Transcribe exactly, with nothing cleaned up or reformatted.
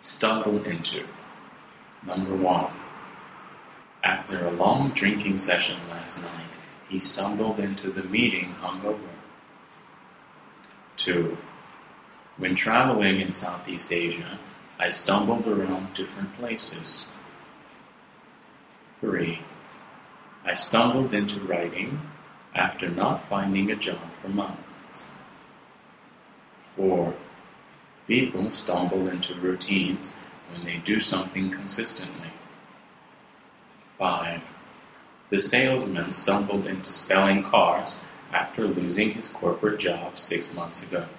Stumbled into. Number one. After a long drinking session last night, he stumbled into the meeting hungover. Two. When traveling in Southeast Asia, I stumbled around different places. Three. I stumbled into writing after not finding a job for months. Four. People stumble into routines when they do something consistently. Five. The salesman stumbled into selling cars after losing his corporate job six months ago.